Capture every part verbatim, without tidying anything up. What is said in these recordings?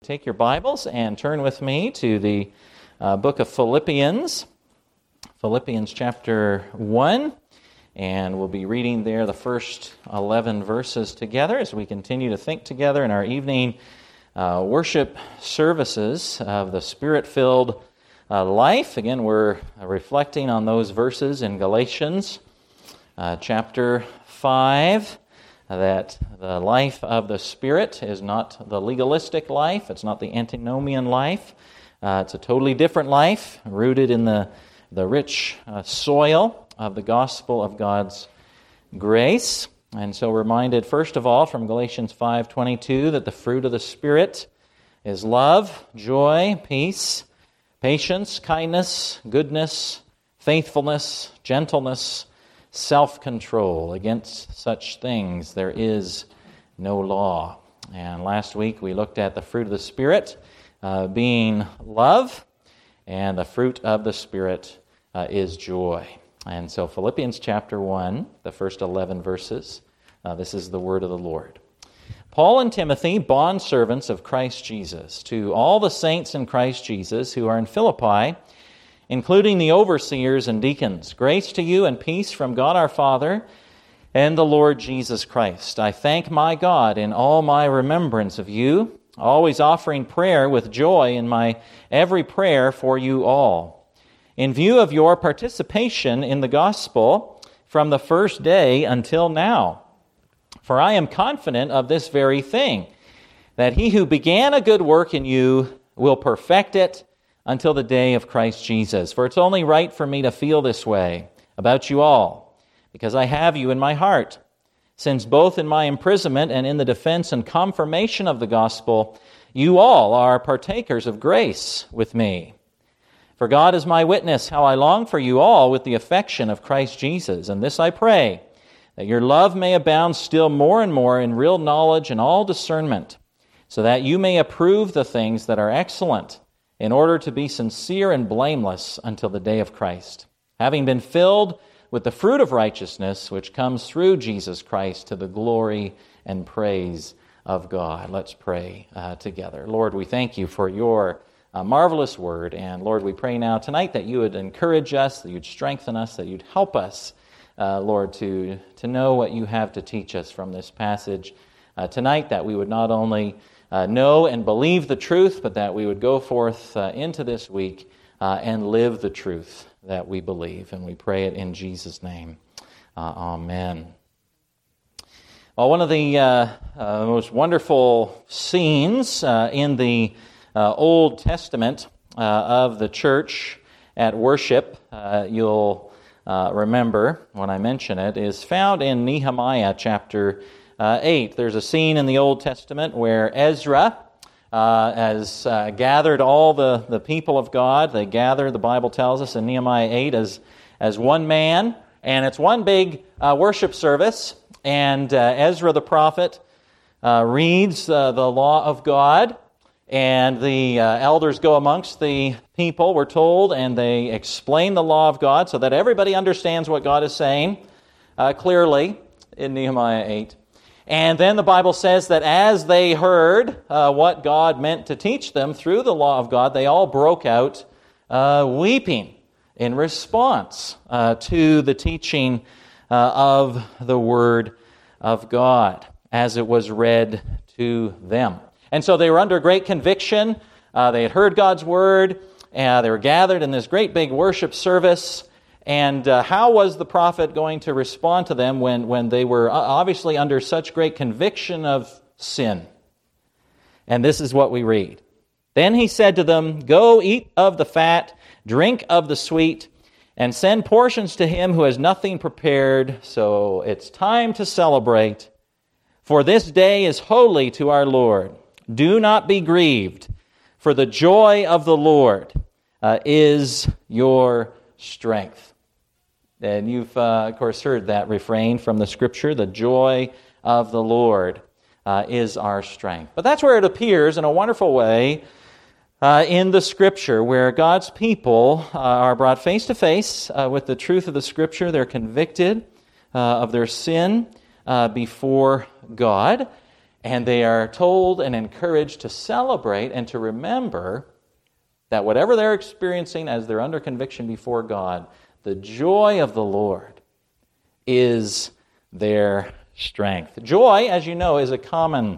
Take your Bibles and turn with me to the uh, book of Philippians, Philippians chapter one, and we'll be reading there the first eleven verses together as we continue to think together in our evening uh, worship services of the Spirit-filled uh, life. Again, we're reflecting on those verses in Galatians uh, chapter five. That the life of the Spirit is not the legalistic life, it's not the antinomian life. Uh, it's a totally different life, rooted in the, the rich uh, soil of the gospel of God's grace. And so we're reminded, first of all, from Galatians five twenty-two, that the fruit of the Spirit is love, joy, peace, patience, kindness, goodness, faithfulness, gentleness, self-control. Against such things there is no law. And last week we looked at the fruit of the Spirit uh, being love, and the fruit of the Spirit uh, is joy. And so Philippians chapter one, the first eleven verses, uh, this is the word of the Lord. Paul and Timothy, bondservants of Christ Jesus, to all the saints in Christ Jesus who are in Philippi, including the overseers and deacons. Grace to you and peace from God our Father and the Lord Jesus Christ. I thank my God in all my remembrance of you, always offering prayer with joy in my every prayer for you all, in view of your participation in the gospel from the first day until now. For I am confident of this very thing, that he who began a good work in you will perfect it until the day of Christ Jesus. For it's only right for me to feel this way about you all, because I have you in my heart, since both in my imprisonment and in the defense and confirmation of the gospel, you all are partakers of grace with me. For God is my witness, how I long for you all with the affection of Christ Jesus. And this I pray, that your love may abound still more and more in real knowledge and all discernment, so that you may approve the things that are excellent, in order to be sincere and blameless until the day of Christ, having been filled with the fruit of righteousness which comes through Jesus Christ to the glory and praise of God. Let's pray uh, together. Lord, we thank you for your uh, marvelous word, and Lord, we pray now tonight that you would encourage us, that you'd strengthen us, that you'd help us, uh, Lord, to, to know what you have to teach us from this passage uh, tonight, that we would not only Uh, know and believe the truth, but that we would go forth uh, into this week uh, and live the truth that we believe. And we pray it in Jesus' name. Uh, amen. Well, one of the uh, uh, most wonderful scenes uh, in the uh, Old Testament uh, of the church at worship, uh, you'll uh, remember when I mention it, is found in Nehemiah chapter Uh, eight. There's a scene in the Old Testament where Ezra uh, has uh, gathered all the, the people of God. They gather, the Bible tells us in Nehemiah eight, as, as one man, and it's one big uh, worship service. And uh, Ezra the prophet uh, reads uh, the law of God, and the uh, elders go amongst the people, we're told, and they explain the law of God so that everybody understands what God is saying uh, clearly in Nehemiah eight. And then the Bible says that as they heard uh, what God meant to teach them through the law of God, they all broke out uh, weeping in response uh, to the teaching uh, of the Word of God as it was read to them. And so they were under great conviction. Uh, they had heard God's Word, and they were gathered in this great big worship service. And uh, how was the prophet going to respond to them when, when they were obviously under such great conviction of sin? And this is what we read. Then he said to them, "Go eat of the fat, drink of the sweet, and send portions to him who has nothing prepared. So it's time to celebrate. For this day is holy to our Lord. Do not be grieved, for the joy of the Lord uh, is your strength." And you've, uh, of course, heard that refrain from the Scripture, the joy of the Lord uh, is our strength. But that's where it appears in a wonderful way uh, in the Scripture, where God's people uh, are brought face to face uh, with the truth of the Scripture. They're convicted uh, of their sin uh, before God. And they are told and encouraged to celebrate and to remember that whatever they're experiencing as they're under conviction before God, the joy of the Lord is their strength. Joy, as you know, is a common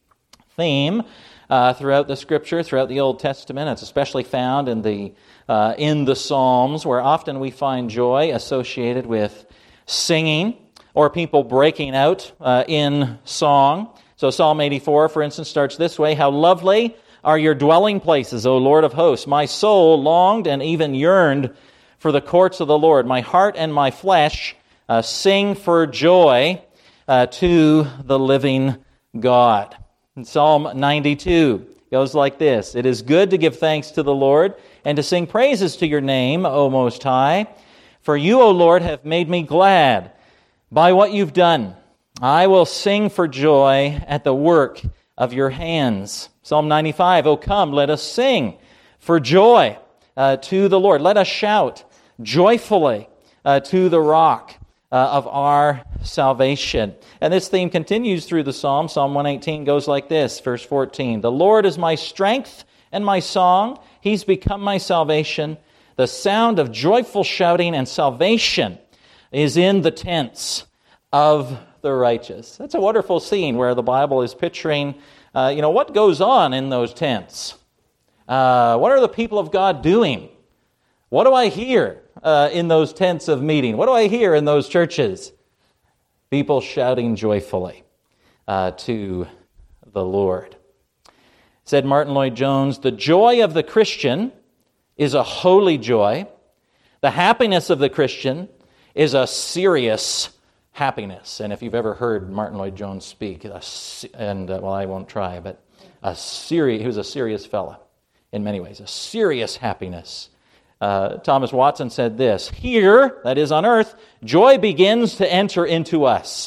theme uh, throughout the Scripture, throughout the Old Testament. It's especially found in the uh, in the Psalms, where often we find joy associated with singing or people breaking out uh, in song. So Psalm eighty-four, for instance, starts this way: "How lovely are your dwelling places, O Lord of hosts! My soul longed and even yearned for the courts of the Lord. My heart and my flesh uh, sing for joy uh, to the living God." And Psalm ninety-two goes like this: "It is good to give thanks to the Lord and to sing praises to your name, O Most High. For you, O Lord, have made me glad by what you've done. I will sing for joy at the work of your hands." Psalm ninety-five, "O come, let us sing for joy uh, to the Lord. Let us shout joyfully uh, to the rock uh, of our salvation." And this theme continues through the Psalm. Psalm one eighteen goes like this, verse fourteen: "The Lord is my strength and my song. He's become my salvation. The sound of joyful shouting and salvation is in the tents of the righteous." That's a wonderful scene where the Bible is picturing, uh, you know, what goes on in those tents. Uh, what are the people of God doing? What do I hear uh, in those tents of meeting? What do I hear in those churches? People shouting joyfully uh, to the Lord. Said Martin Lloyd-Jones, "The joy of the Christian is a holy joy. The happiness of the Christian is a serious happiness." And if you've ever heard Martin Lloyd-Jones speak, a, and uh, well, I won't try, but a serious, he was a serious fella in many ways, a serious happiness. Uh, Thomas Watson said this: "Here, that is on earth, joy begins to enter into us.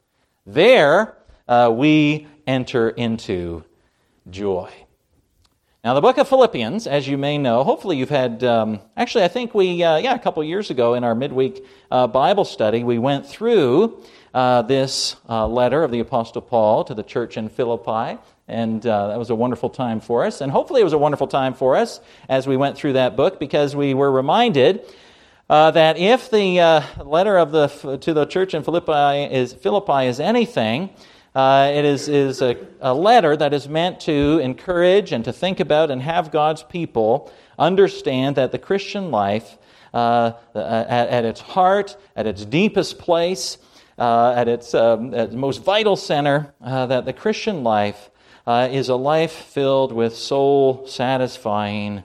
There, uh, we enter into joy." Now, the book of Philippians, as you may know, hopefully you've had, um, actually I think we, uh, yeah, a couple years ago in our midweek uh, Bible study, we went through uh, this uh, letter of the Apostle Paul to the church in Philippi, and uh, that was a wonderful time for us. And hopefully it was a wonderful time for us as we went through that book, because we were reminded uh, that if the uh, letter of the to the church in Philippi is, Philippi is anything, Uh, it is, is a, a letter that is meant to encourage and to think about and have God's people understand that the Christian life, uh, at, at its heart, at its deepest place, uh, at its um, at most vital center, uh, that the Christian life uh, is a life filled with soul-satisfying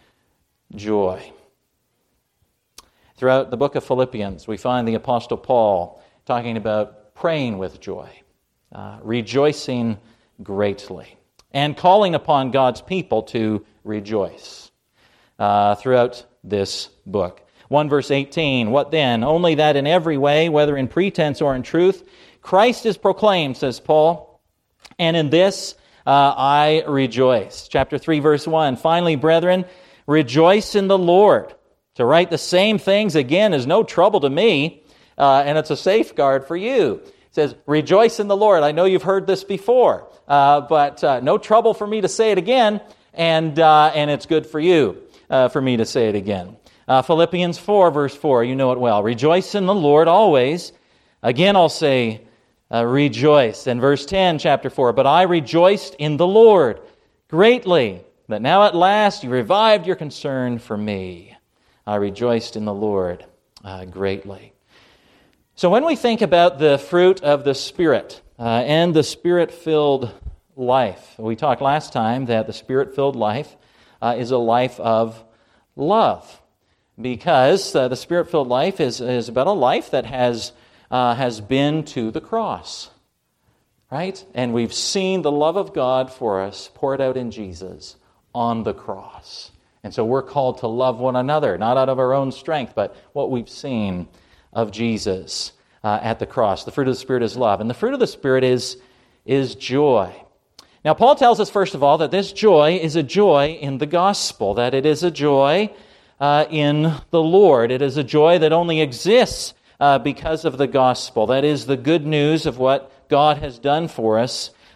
joy. Throughout the book of Philippians, we find the Apostle Paul talking about praying with joy, Uh, rejoicing greatly, and calling upon God's people to rejoice uh, throughout this book. one verse eighteen, "What then? Only that in every way, whether in pretense or in truth, Christ is proclaimed," says Paul, "and in this uh, I rejoice." Chapter three, verse one, "Finally, brethren, rejoice in the Lord." To write the same things again is no trouble to me, uh, and it's a safeguard for you. It says, "Rejoice in the Lord." I know you've heard this before, uh, but uh, no trouble for me to say it again, and uh, and it's good for you uh, for me to say it again. Uh, Philippians four, verse four, you know it well. "Rejoice in the Lord always. Again I'll say, uh, rejoice." And verse ten, chapter four, "But I rejoiced in the Lord greatly, that now at last you revived your concern for me." I rejoiced in the Lord uh, greatly. So when we think about the fruit of the Spirit uh, and the Spirit-filled life, we talked last time that the Spirit-filled life uh, is a life of love, because uh, the Spirit-filled life is, is about a life that has uh, has been to the cross, right? And we've seen the love of God for us poured out in Jesus on the cross. And so we're called to love one another, not out of our own strength, but what we've seen of Jesus uh, at the cross. The fruit of the Spirit is love. And the fruit of the Spirit is, is joy. Now, Paul tells us, first of all, that this joy is a joy in the gospel, that it is a joy uh, in the Lord. It is a joy that only exists uh, because of the gospel. That is the good news of what God has done for us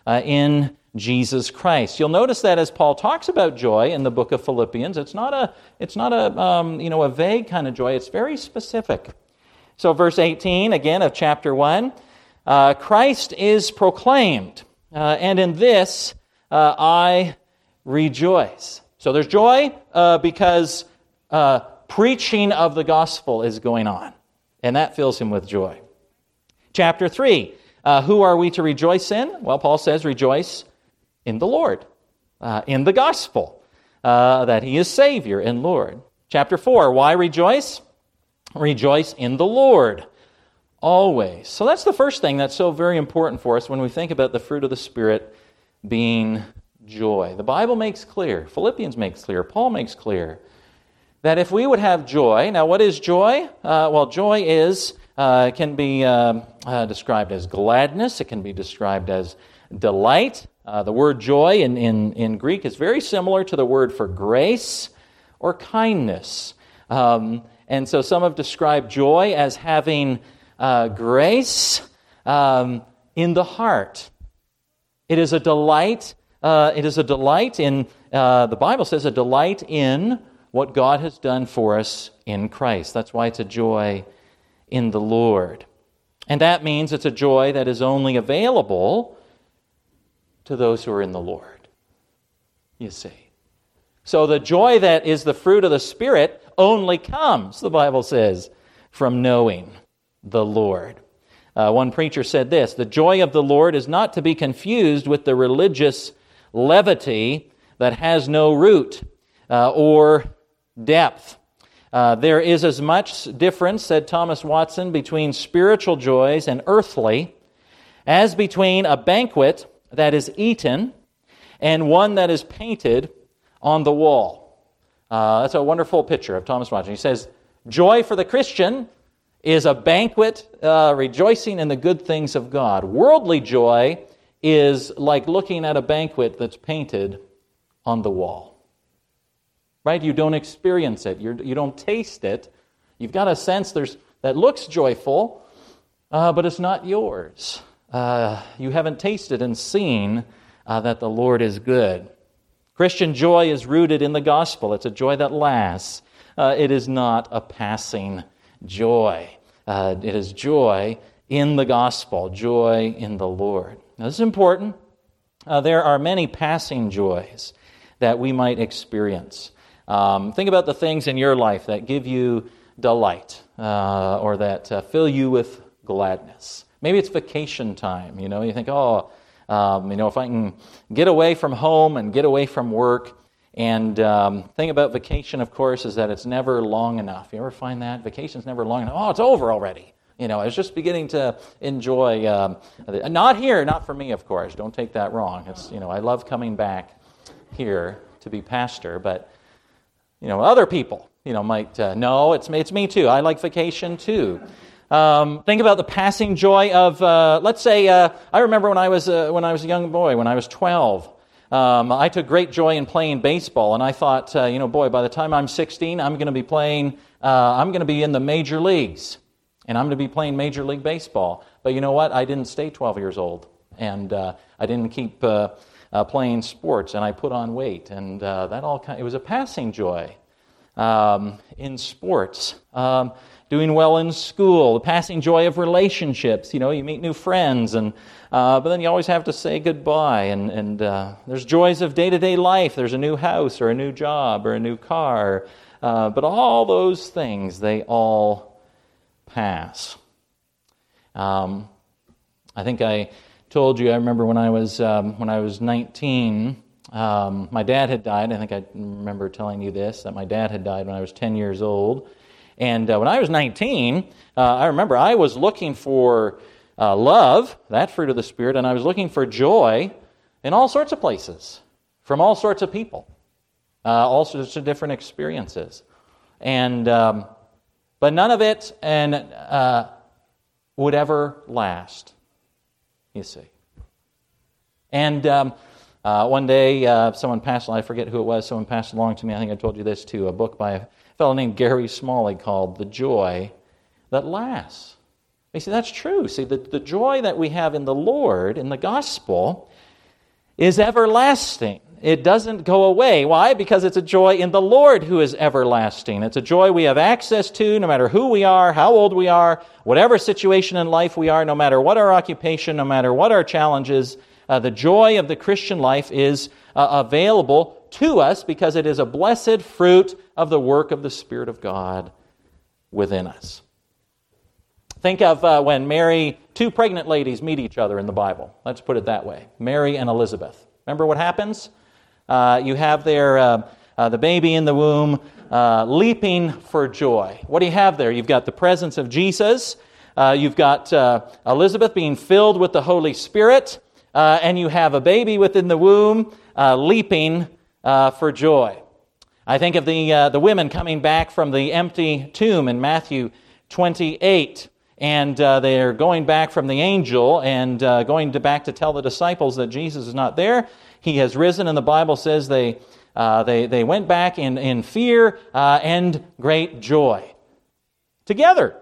uh, in Jesus Christ. You'll notice that as Paul talks about joy in the book of Philippians, it's not a it's not a um, you know a vague kind of joy. It's very specific. So verse eighteen again of chapter one, uh, Christ is proclaimed, uh, and in this uh, I rejoice. So there's joy uh, because uh, preaching of the gospel is going on, and that fills him with joy. Chapter three, uh, who are we to rejoice in? Well, Paul says rejoice in the Lord, uh, in the gospel, uh, that he is Savior and Lord. Chapter four, why rejoice? Rejoice in the Lord, always. So that's the first thing that's so very important for us when we think about the fruit of the Spirit being joy. The Bible makes clear, Philippians makes clear, Paul makes clear, that if we would have joy, now what is joy? Uh, well, joy is, uh, can be uh, uh, described as gladness, it can be described as delight. Uh, the word joy in, in, in Greek is very similar to the word for grace or kindness. Um, and so some have described joy as having uh, grace um, in the heart. It is a delight. Uh, it is a delight in, uh, the Bible says, a delight in what God has done for us in Christ. That's why it's a joy in the Lord. And that means it's a joy that is only available to those who are in the Lord, you see. So the joy that is the fruit of the Spirit only comes, the Bible says, from knowing the Lord. Uh, one preacher said this, the joy of the Lord is not to be confused with the religious levity that has no root uh, or depth. Uh, there is as much difference, said Thomas Watson, between spiritual joys and earthly as between a banquet that is eaten and one that is painted on the wall. Uh, that's a wonderful picture of Thomas Watson. He says, joy for the Christian is a banquet uh, rejoicing in the good things of God. Worldly joy is like looking at a banquet that's painted on the wall. Right? You don't experience it. You're, you don't taste it. You've got a sense there's that looks joyful, uh, but it's not yours. Uh, you haven't tasted and seen uh, that the Lord is good. Christian joy is rooted in the gospel. It's a joy that lasts. Uh, it is not a passing joy. Uh, it is joy in the gospel, joy in the Lord. Now, this is important. Uh, there are many passing joys that we might experience. Um, think about the things in your life that give you delight uh, or that uh, fill you with gladness. Maybe it's vacation time. You know, you think, oh, um, you know, if I can get away from home and get away from work. And um, the thing about vacation, of course, is that it's never long enough. You ever find that? Vacation's never long enough. Oh, it's over already. You know, I was just beginning to enjoy, um, not here, not for me, of course. Don't take that wrong. It's, you know, I love coming back here to be pastor, but, you know, other people, you know, might, uh, no, it's, it's me too. I like vacation too. Um, think about the passing joy of, uh, let's say, uh, I remember when I was uh, when I was a young boy, when I was twelve, um, I took great joy in playing baseball, and I thought, uh, you know, boy, by the time I'm sixteen, I'm going to be playing, uh, I'm going to be in the major leagues, and I'm going to be playing Major League Baseball. But you know what? I didn't stay twelve years old, and uh, I didn't keep uh, uh, playing sports, and I put on weight, and uh, that all kind, it was a passing joy um, in sports. Um, Doing well in school, the passing joy of relationships. You know, you meet new friends, and uh, but then you always have to say goodbye. And, and uh, there's joys of day-to-day life. There's a new house or a new job or a new car. Uh, but all those things, they all pass. Um, I think I told you, I remember when I was um, when I was nineteen, um, my dad had died. I think I remember telling you this, that my dad had died when I was ten years old. And uh, when I was nineteen, uh, I remember I was looking for uh, love, that fruit of the Spirit, and I was looking for joy in all sorts of places, from all sorts of people, uh, all sorts of different experiences. And um, but none of it and uh, would ever last, you see. And um, uh, one day, uh, someone passed, I forget who it was, someone passed along to me, I think I told you this too, a book by a fellow named Gary Smalley called The Joy That Lasts. You see, that's true. See, the, the joy that we have in the Lord, in the gospel, is everlasting. It doesn't go away. Why? Because it's a joy in the Lord who is everlasting. It's a joy we have access to no matter who we are, how old we are, whatever situation in life we are, no matter what our occupation, no matter what our challenges. Uh, the joy of the Christian life is uh, available to us because it is a blessed fruit of the work of the Spirit of God within us. Think of uh, when Mary, two pregnant ladies meet each other in the Bible. Let's put it that way. Mary and Elizabeth. Remember what happens? Uh, you have there uh, uh, the baby in the womb uh, leaping for joy. What do you have there? You've got the presence of Jesus. Uh, you've got uh, Elizabeth being filled with the Holy Spirit. Uh, and you have a baby within the womb uh, leaping uh, for joy. I think of the uh, the women coming back from the empty tomb in Matthew twenty-eight. And uh, they're going back from the angel and uh, going to back to tell the disciples that Jesus is not there. He has risen, and the Bible says they uh, they they went back in, in fear uh, and great joy. Together.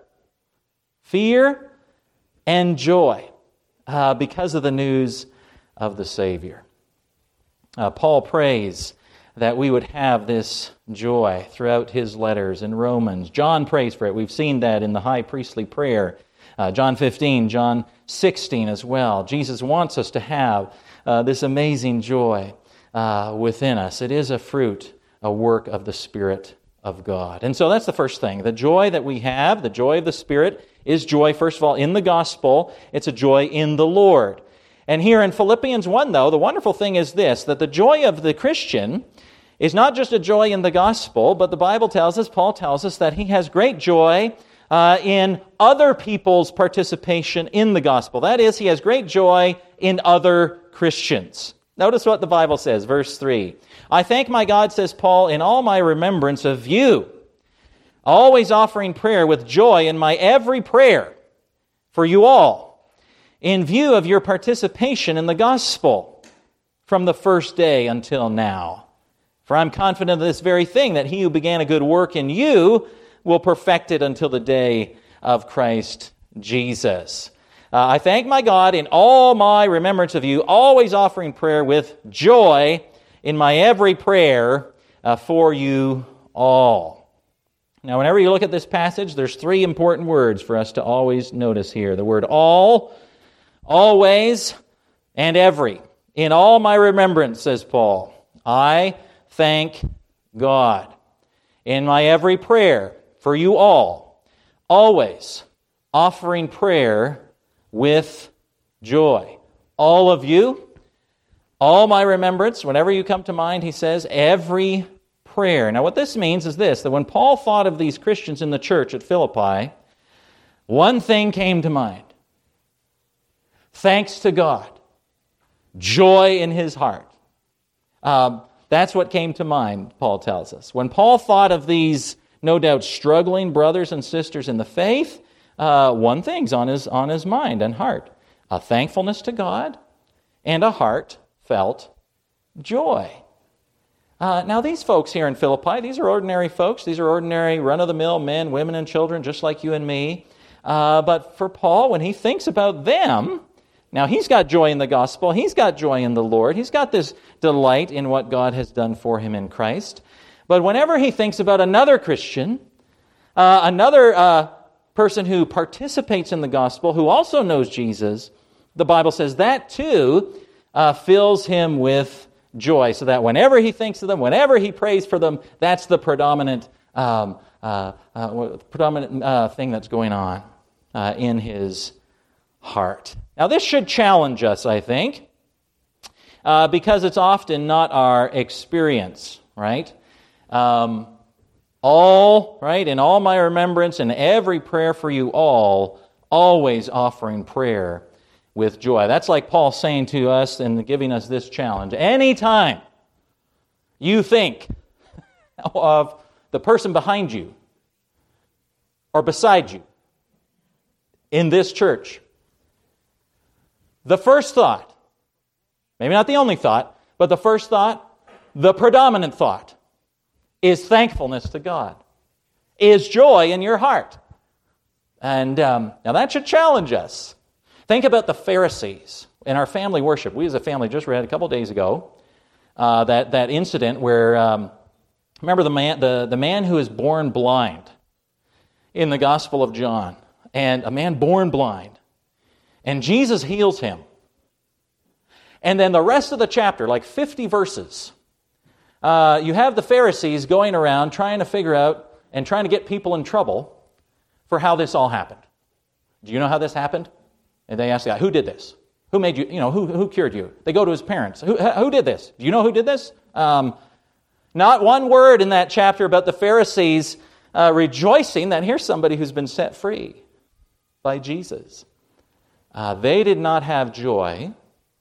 Fear and joy uh, because of the news of the Savior. Uh, Paul prays that we would have this joy throughout his letters in Romans. John prays for it. We've seen that in the high priestly prayer. Uh, John fifteen, John sixteen as well. Jesus wants us to have uh, this amazing joy uh, within us. It is a fruit, a work of the Spirit of God. And so that's the first thing. The joy that we have, the joy of the Spirit, is joy, first of all, in the gospel. It's a joy in the Lord. And here in Philippians one, though, the wonderful thing is this, that the joy of the Christian is not just a joy in the gospel, but the Bible tells us, Paul tells us, that he has great joy uh, in other people's participation in the gospel. That is, he has great joy in other Christians. Notice what the Bible says, verse three. I thank my God, says Paul, in all my remembrance of you, always offering prayer with joy in my every prayer for you all, in view of your participation in the gospel from the first day until now. For I'm confident of this very thing, that he who began a good work in you will perfect it until the day of Christ Jesus. Uh, I thank my God in all my remembrance of you, always offering prayer with joy in my every prayer uh, for you all. Now, whenever you look at this passage, there's three important words for us to always notice here. The word all, always, and every. In all my remembrance, says Paul, I thank God. In my every prayer for you all, always offering prayer with joy. All of you, all my remembrance, whenever you come to mind, he says, every prayer. Now what this means is this, that when Paul thought of these Christians in the church at Philippi, one thing came to mind. Thanks to God. Joy in his heart. Um, that's what came to mind, Paul tells us. When Paul thought of these, no doubt, struggling brothers and sisters in the faith, uh, one thing's on his, on his mind and heart. A thankfulness to God and a heartfelt joy. Uh, now, these folks here in Philippi, these are ordinary folks. These are ordinary, run-of-the-mill men, women, and children, just like you and me. Uh, but for Paul, when he thinks about them, now he's got joy in the gospel. He's got joy in the Lord. He's got this delight in what God has done for him in Christ. But whenever he thinks about another Christian, uh, another uh, person who participates in the gospel, who also knows Jesus, the Bible says that too uh, fills him with joy, so that whenever he thinks of them, whenever he prays for them, that's the predominant um, uh, uh, predominant uh, thing that's going on uh, in his heart. Now, this should challenge us, I think, uh, because it's often not our experience, right? Um, all, right, in all my remembrance and every prayer for you all, always offering prayer with joy. That's like Paul saying to us and giving us this challenge. Anytime you think of the person behind you or beside you in this church, the first thought, maybe not the only thought, but the first thought, the predominant thought, is thankfulness to God, is joy in your heart. And um, now that should challenge us. Think about the Pharisees, In our family worship, we as a family just read a couple days ago uh, that, that incident where, um, remember the man, the, the man who is born blind in the Gospel of John, and a man born blind, and Jesus heals him. And then the rest of the chapter, like fifty verses, uh, you have the Pharisees going around trying to figure out and trying to get people in trouble for how this all happened. Do you know how this happened? And they ask the guy, who did this? Who made you, you know, who, who cured you? They go to his parents. Who, who did this? Do you know who did this? Um, not one word in that chapter about the Pharisees uh, rejoicing that here's somebody who's been set free by Jesus. Uh, they did not have joy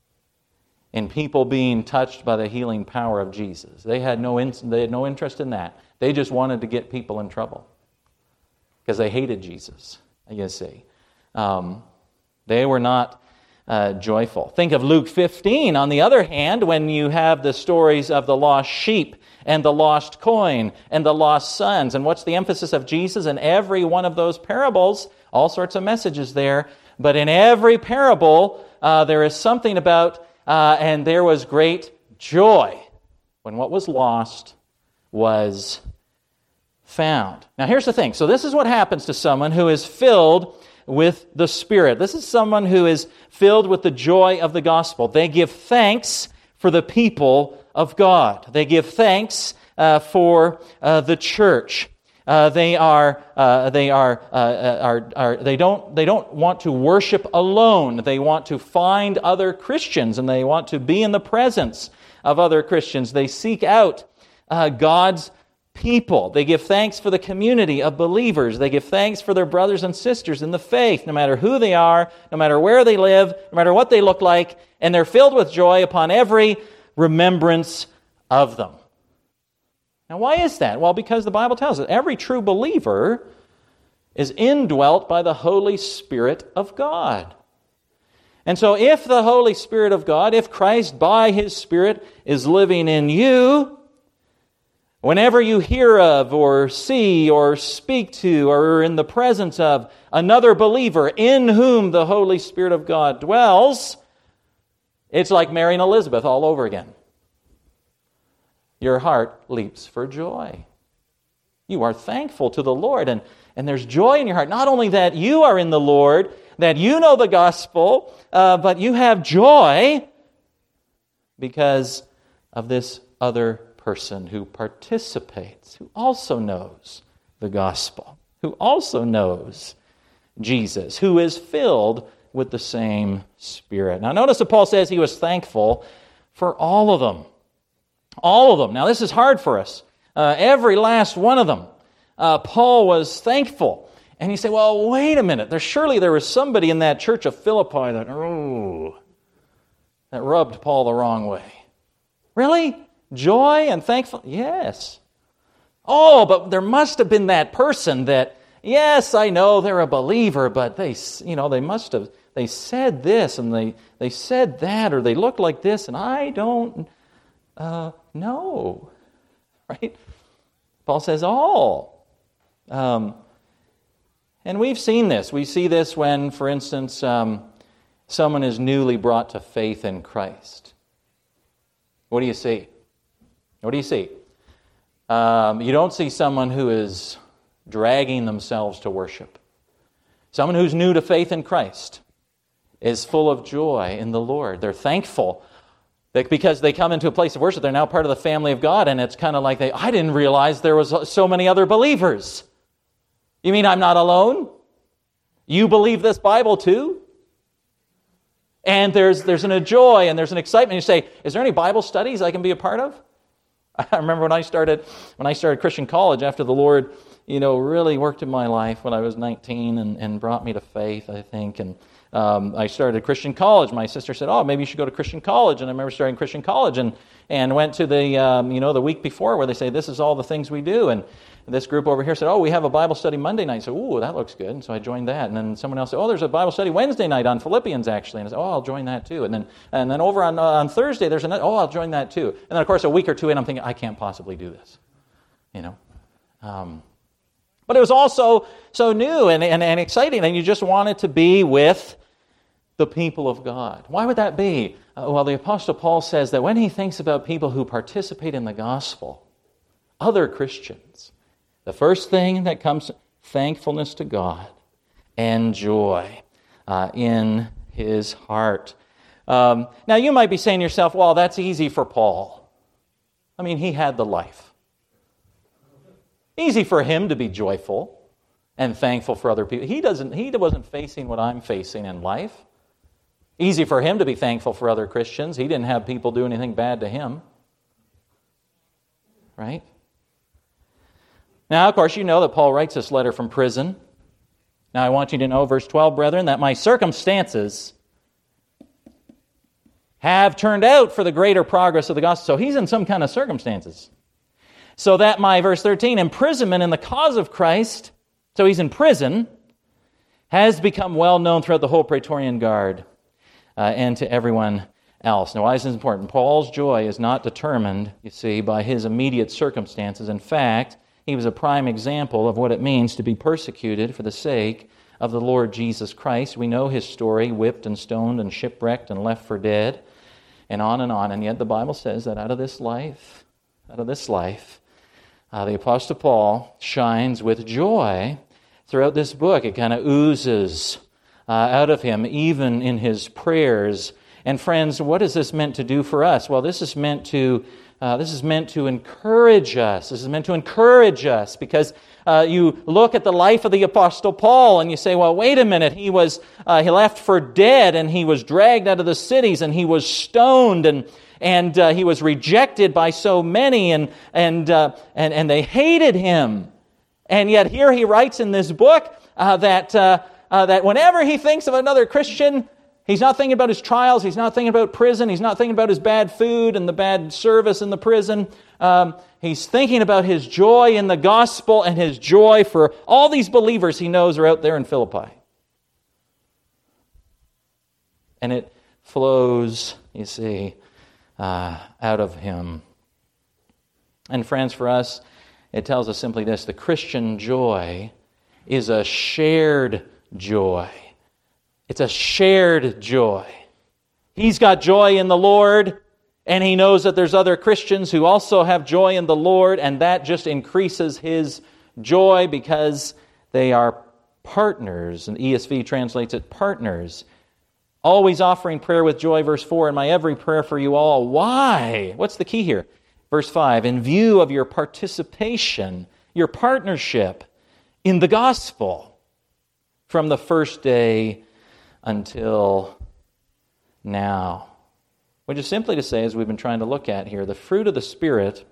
in people being touched by the healing power of Jesus. They had no in, they had no interest in that. They just wanted to get people in trouble because they hated Jesus, you see. Um, they were not uh, joyful. Think of Luke fifteen, on the other hand, when you have the stories of the lost sheep and the lost coin and the lost sons. And what's the emphasis of Jesus in every one of those parables? All sorts of messages there. But in every parable, uh, there is something about, uh, and there was great joy when what was lost was found. Now here's the thing. So this is what happens to someone who is filled with the Spirit. This is someone who is filled with the joy of the gospel. They give thanks for the people of God. They give thanks uh, for uh, the church. Uh, they are uh, they are, uh, are are they don't they don't want to worship alone. They want to find other Christians, and they want to be in the presence of other Christians. They seek out uh, God's people. They give thanks for the community of believers. They give thanks for their brothers and sisters in the faith, no matter who they are, no matter where they live, no matter what they look like, and they're filled with joy upon every remembrance of them. Now, why is that? Well, because the Bible tells us every true believer is indwelt by the Holy Spirit of God. And so if the Holy Spirit of God, if Christ by His Spirit is living in you, whenever you hear of or see or speak to or are in the presence of another believer in whom the Holy Spirit of God dwells, it's like Mary and Elizabeth all over again. Your heart leaps for joy. You are thankful to the Lord, and, and there's joy in your heart. Not only that you are in the Lord, that you know the gospel, uh, but you have joy because of this other person who participates, who also knows the gospel, who also knows Jesus, who is filled with the same Spirit. Now notice that Paul says he was thankful for all of them. All of them. Now, this is hard for us. Uh, every last one of them. Uh, Paul was thankful. And you say, well, wait a minute. There surely there was somebody in that church of Philippi that, oh, that rubbed Paul the wrong way. Really? Joy and thankful? Yes. Oh, but there must have been that person that, yes, I know they're a believer, but they, you know, they must have, they said this and they, they said that, or they look like this, and I don't Uh, no, right? Paul says all. Um, and we've seen this. We see this when, for instance, um, someone is newly brought to faith in Christ. What do you see? What do you see? Um, you don't see someone who is dragging themselves to worship. Someone who's new to faith in Christ is full of joy in the Lord. They're thankful because they come into a place of worship, they're now part of the family of God, and it's kind of like, they, I didn't realize there was so many other believers. You mean I'm not alone? You believe this Bible too? And there's there's an, a joy and there's an excitement. You say, is there any Bible studies I can be a part of? I remember when I started when I started Christian college after the Lord, you know, really worked in my life when I was nineteen and, and brought me to faith, I think, and Um, I started Christian college. My sister said, oh, maybe you should go to Christian college. And I remember starting Christian college and, and went to the, um, you know, the week before where they say, this is all the things we do. And this group over here said, oh, we have a Bible study Monday night. So, ooh, that looks good. And so I joined that. And then someone else said, oh, there's a Bible study Wednesday night on Philippians, actually. And I said, oh, I'll join that too. And then and then over on uh, on Thursday, there's another, oh, I'll join that too. And then, of course, a week or two in, I'm thinking, I can't possibly do this, you know. Um, but it was also so new and, and, and exciting. And you just wanted to be with the people of God. Why would that be? Uh, well, the Apostle Paul says that when he thinks about people who participate in the gospel, other Christians, the first thing that comes, thankfulness to God and joy uh, in his heart. Um, now, you might be saying to yourself, well, that's easy for Paul. I mean, he had the life. Easy for him to be joyful and thankful for other people. He doesn't. He wasn't facing what I'm facing in life. Easy for him to be thankful for other Christians. He didn't have people do anything bad to him. Right? Now, of course, you know that Paul writes this letter from prison. Now, I want you to know, verse twelve, brethren, that my circumstances have turned out for the greater progress of the gospel. So he's in some kind of circumstances. So that my, verse thirteen, imprisonment in the cause of Christ, so he's in prison, has become well known throughout the whole Praetorian Guard uh, and to everyone else. Now, why is this important? Paul's joy is not determined, you see, by his immediate circumstances. In fact, he was a prime example of what it means to be persecuted for the sake of the Lord Jesus Christ. We know his story, whipped and stoned and shipwrecked and left for dead, and on and on. And yet the Bible says that out of this life, out of this life, uh, the Apostle Paul shines with joy throughout this book. It kind of oozes uh, out of him, even in his prayers. And friends, what is this meant to do for us? Well, this is meant to uh, this is meant to encourage us. This is meant to encourage us because uh, you look at the life of the Apostle Paul and you say, well, wait a minute. He was uh, he left for dead, and he was dragged out of the cities, and he was stoned, and and uh, he was rejected by so many, and and uh, and and they hated him. And yet here he writes in this book uh, that uh, uh, that whenever he thinks of another Christian, he's not thinking about his trials. He's not thinking about prison. He's not thinking about his bad food and the bad service in the prison. Um, he's thinking about his joy in the gospel and his joy for all these believers he knows are out there in Philippi. And it flows, you see, uh, out of him. And friends, for us, it tells us simply this: the Christian joy is a shared joy. It's a shared joy. He's got joy in the Lord, and he knows that there's other Christians who also have joy in the Lord, and that just increases his joy because they are partners. And E S V translates it partners. Always offering prayer with joy, verse four, and my every prayer for you all. Why? What's the key here? Verse five, in view of your participation, your partnership in the gospel from the first day until now. Which is simply to say, as we've been trying to look at here, the fruit of the Spirit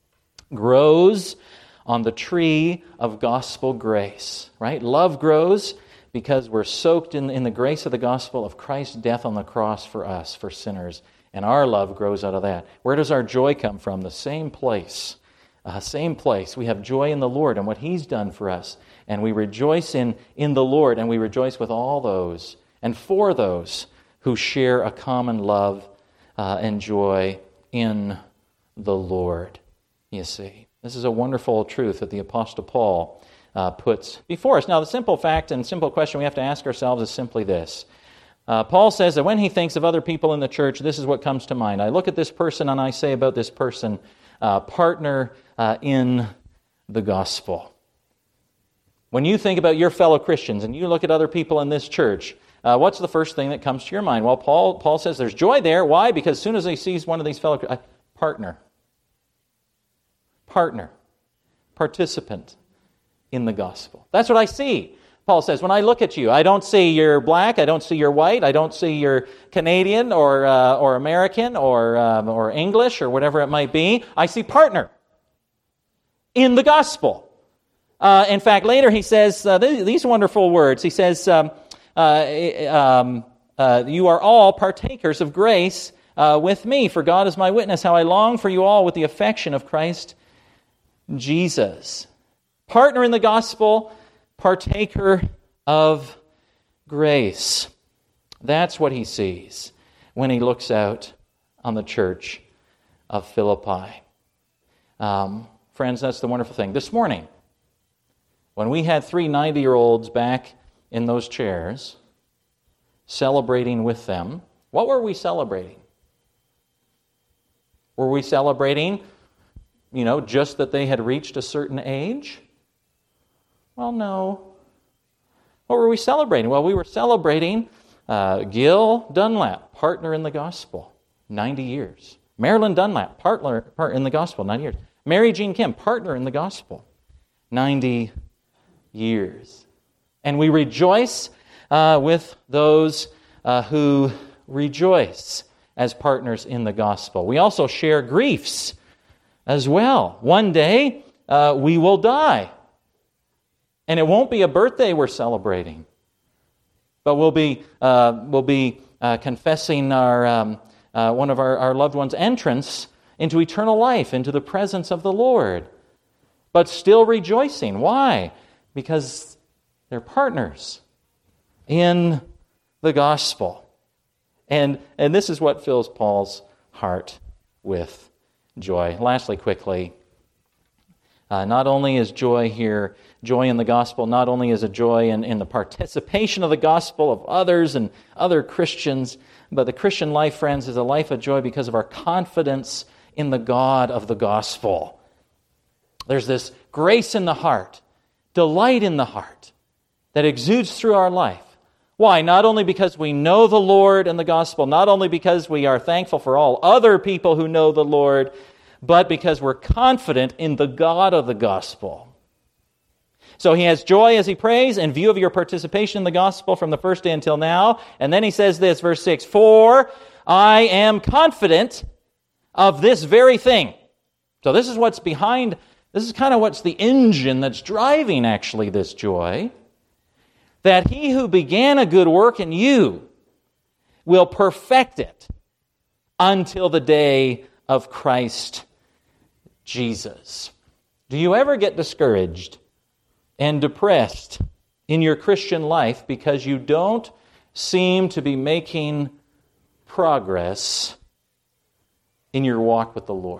grows on the tree of gospel grace, right? Love grows because we're soaked in, in the grace of the gospel of Christ's death on the cross for us, for sinners. And our love grows out of that. Where does our joy come from? The same place. Uh, same place. We have joy in the Lord and what He's done for us. And we rejoice in, in the Lord, and we rejoice with all those and for those who share a common love uh, and joy in the Lord. You see, this is a wonderful truth that the Apostle Paul uh, puts before us. Now, the simple fact and simple question we have to ask ourselves is simply this. Uh, Paul says that when he thinks of other people in the church, this is what comes to mind. I look at this person and I say about this person, uh, partner uh, in the gospel. When you think about your fellow Christians and you look at other people in this church, uh, what's the first thing that comes to your mind? Well, Paul Paul says there's joy there. Why? Because as soon as he sees one of these fellow uh, partner, partner, participant in the gospel. That's what I see. Paul says, when I look at you, I don't see you're black, I don't see you're white, I don't see you're Canadian or uh, or American or um, or English or whatever it might be. I see partner in the gospel. Uh, in fact, later he says uh, th- these wonderful words. He says, um, uh, um, uh, you are all partakers of grace uh, with me, for God is my witness, how I long for you all with the affection of Christ Jesus. Partner in the gospel, partaker of grace. That's what he sees when he looks out on the church of Philippi. Um, friends, that's the wonderful thing. This morning, when we had three ninety-year-olds back in those chairs, celebrating with them. What were we celebrating? Were we celebrating, you know, just that they had reached a certain age? Well, no. What were we celebrating? Well, we were celebrating uh, Gil Dunlap, partner in the gospel, ninety years. Marilyn Dunlap, partner, partner in the gospel, ninety years. Mary Jean Kim, partner in the gospel, ninety years. And we rejoice uh, with those uh, who rejoice as partners in the gospel. We also share griefs as well. One day uh, we will die. And it won't be a birthday we're celebrating, but we'll be uh, we'll be uh, confessing our um, uh, one of our, our loved ones' entrance into eternal life, into the presence of the Lord, but still rejoicing. Why? Because they're partners in the gospel, and and this is what fills Paul's heart with joy. Lastly, quickly. Uh, not only is joy here, joy in the gospel, not only is a joy in, in the participation of the gospel of others and other Christians, but the Christian life, friends, is a life of joy because of our confidence in the God of the gospel. There's this grace in the heart, delight in the heart that exudes through our life. Why? Not only because we know the Lord and the gospel, not only because we are thankful for all other people who know the Lord, but because we're confident in the God of the gospel. So he has joy as he prays in view of your participation in the gospel from the first day until now. And then he says this, verse six, "For I am confident of this very thing." So this is what's behind, this is kind of what's the engine that's driving actually this joy. "That he who began a good work in you will perfect it until the day of Christ Jesus." Do you ever get discouraged and depressed in your Christian life because you don't seem to be making progress in your walk with the Lord?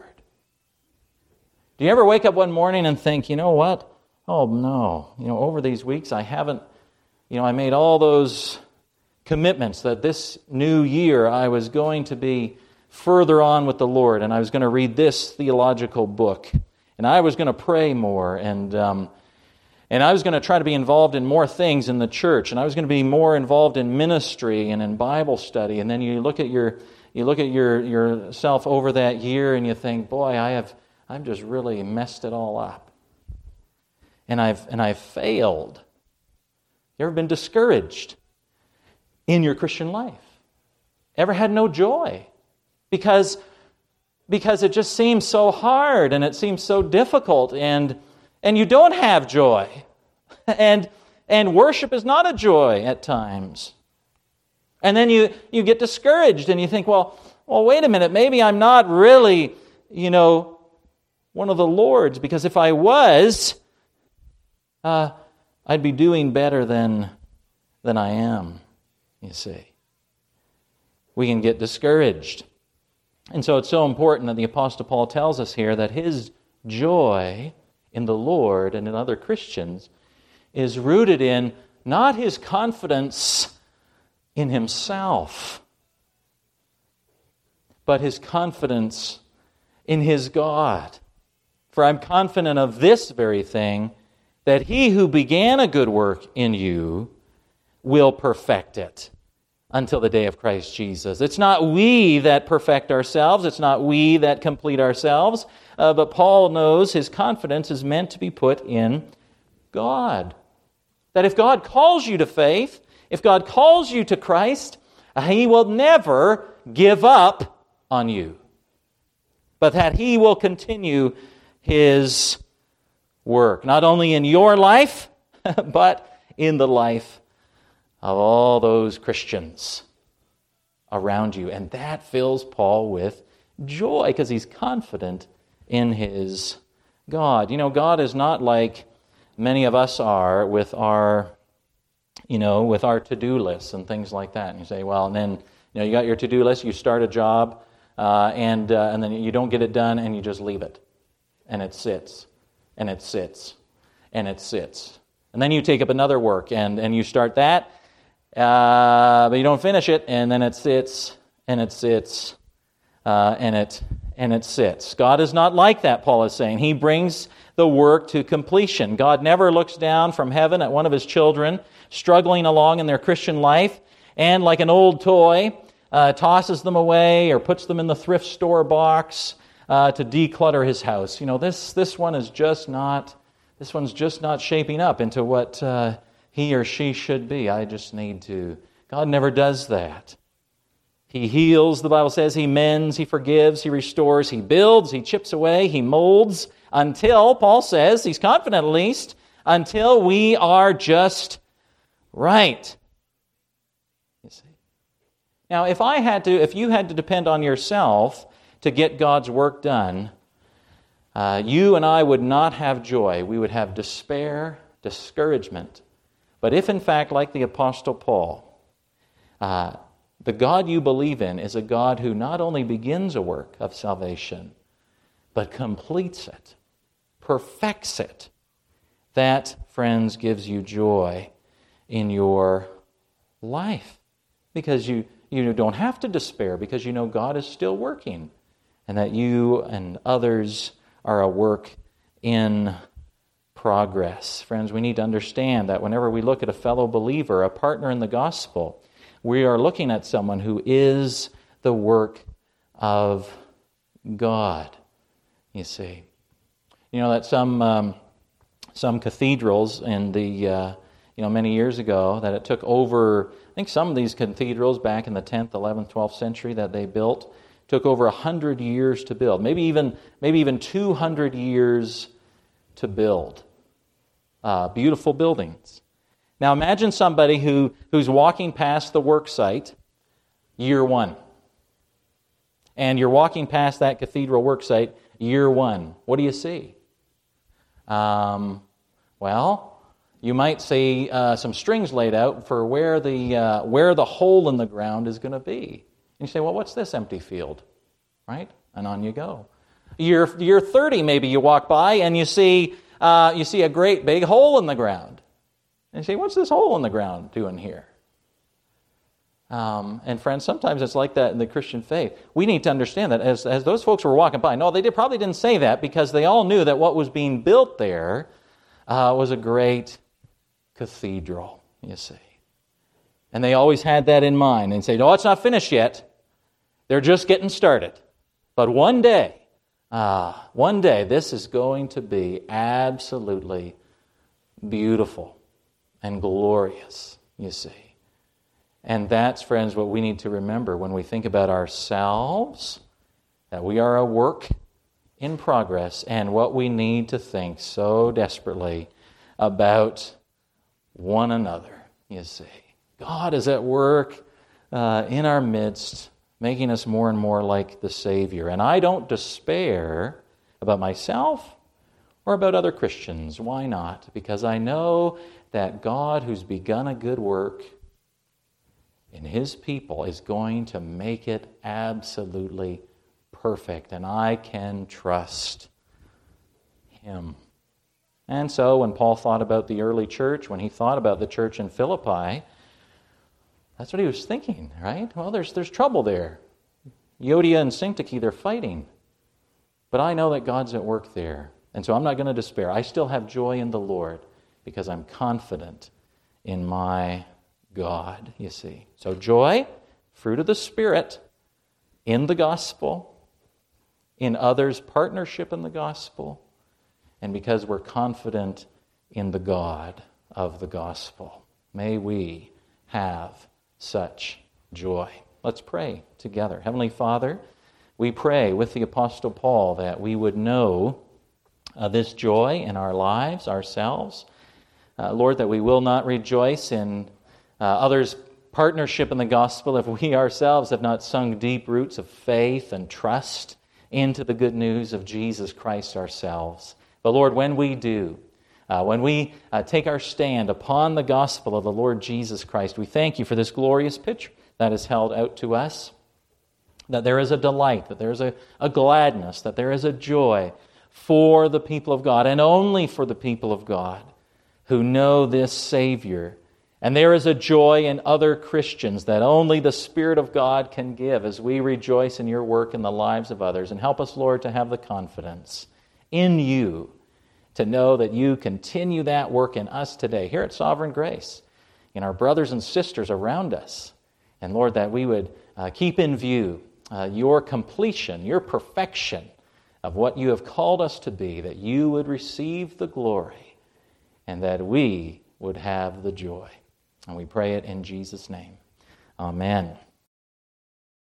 Do you ever wake up one morning and think, you know what? Oh no, you know, over these weeks I haven't, you know, I made all those commitments that this new year I was going to be further on with the Lord, and I was going to read this theological book, and I was going to pray more, and um, and I was going to try to be involved in more things in the church, and I was going to be more involved in ministry and in Bible study. And then you look at your you look at your yourself over that year, and you think, boy, I have I've just really messed it all up, and I've and I've failed. You ever been discouraged in your Christian life? Ever had no joy? Because, because it just seems so hard and it seems so difficult, and and you don't have joy. And and worship is not a joy at times. And then you, you get discouraged and you think, well, well, wait a minute, maybe I'm not really, you know, one of the Lord's, because if I was, uh, I'd be doing better than than I am, you see. We can get discouraged. And so it's so important that the Apostle Paul tells us here that his joy in the Lord and in other Christians is rooted in not his confidence in himself, but his confidence in his God. "For I'm confident of this very thing, that he who began a good work in you will perfect it until the day of Christ Jesus." It's not we that perfect ourselves. It's not we that complete ourselves. Uh, but Paul knows his confidence is meant to be put in God. That if God calls you to faith, if God calls you to Christ, he will never give up on you, but that he will continue his work, not only in your life, but in the life of all those Christians around you. And that fills Paul with joy because he's confident in his God. You know, God is not like many of us are with our, you know, with our to-do lists and things like that. And you say, well, and then, you know, you got your to-do list, you start a job, uh, and uh, and then you don't get it done, and you just leave it. And it sits, and it sits, and it sits. And then you take up another work, and, and you start that, uh, but you don't finish it, and then it sits, and it sits, uh, and it and it sits. God is not like that, Paul is saying. He brings the work to completion. God never looks down from heaven at one of His children struggling along in their Christian life, and like an old toy, uh, tosses them away or puts them in the thrift store box uh, to declutter His house. You know, this this one is just not. This one's just not shaping up into what uh, he or she should be. I just need to. God never does that. He heals, the Bible says. He mends, He forgives, He restores, He builds, He chips away, He molds, until, Paul says, he's confident at least, until we are just right. You see. Now, if I had to, if you had to depend on yourself to get God's work done, Uh, you and I would not have joy. We would have despair, discouragement. But if, in fact, like the Apostle Paul, uh, the God you believe in is a God who not only begins a work of salvation, but completes it, perfects it, that, friends, gives you joy in your life. Because you, you don't have to despair, because you know God is still working, and that you and others are a work in progress. Friends, we need to understand that whenever we look at a fellow believer, a partner in the gospel, we are looking at someone who is the work of God, you see. You know that some um, some cathedrals in the, uh, you know, many years ago, that it took over, I think some of these cathedrals back in the tenth, eleventh, twelfth century that they built, took over a hundred years to build, maybe even maybe even two hundred years to build. Uh, beautiful buildings. Now imagine somebody who who's walking past the work site, year one, and you're walking past that cathedral work site, year one. What do you see? Um, well, you might see uh, some strings laid out for where the uh, where the hole in the ground is going to be. And you say, well, what's this empty field? Right? And on you go. Year, year thirty, maybe you walk by and you see uh, you see a great big hole in the ground. And you say, what's this hole in the ground doing here? Um, and friends, sometimes it's like that in the Christian faith. We need to understand that as, as those folks were walking by, no, they did, probably didn't say that because they all knew that what was being built there uh, was a great cathedral, you see. And they always had that in mind and say, no, it's not finished yet. They're just getting started. But one day, ah, one day, this is going to be absolutely beautiful and glorious, you see. And that's, friends, what we need to remember when we think about ourselves, that we are a work in progress, and what we need to think so desperately about one another, you see. God is at work uh, in our midst, making us more and more like the Savior. And I don't despair about myself or about other Christians. Why not? Because I know that God, who's begun a good work in His people, is going to make it absolutely perfect. And I can trust Him. And so when Paul thought about the early church, when he thought about the church in Philippi, that's what he was thinking, right? Well, there's there's trouble there. Euodia and Syntyche, they're fighting. But I know that God's at work there. And so I'm not going to despair. I still have joy in the Lord because I'm confident in my God, you see. So joy, fruit of the Spirit, in the gospel, in others' partnership in the gospel, and because we're confident in the God of the gospel. May we have such joy. Let's pray together. Heavenly Father, we pray with the Apostle Paul that we would know uh, this joy in our lives, ourselves. Uh, Lord, that we will not rejoice in uh, others' partnership in the gospel if we ourselves have not sunk deep roots of faith and trust into the good news of Jesus Christ ourselves. But Lord, when we do, Uh, when we uh, take our stand upon the gospel of the Lord Jesus Christ, we thank you for this glorious picture that is held out to us, that there is a delight, that there is a, a gladness, that there is a joy for the people of God, and only for the people of God who know this Savior And there is a joy in other Christians that only the Spirit of God can give as we rejoice in your work in the lives of others. And help us, Lord, to have the confidence in you to know that you continue that work in us today, here at Sovereign Grace, in our brothers and sisters around us. And Lord, that we would uh, keep in view uh, your completion, your perfection of what you have called us to be, that you would receive the glory and that we would have the joy. And we pray it in Jesus' name. Amen.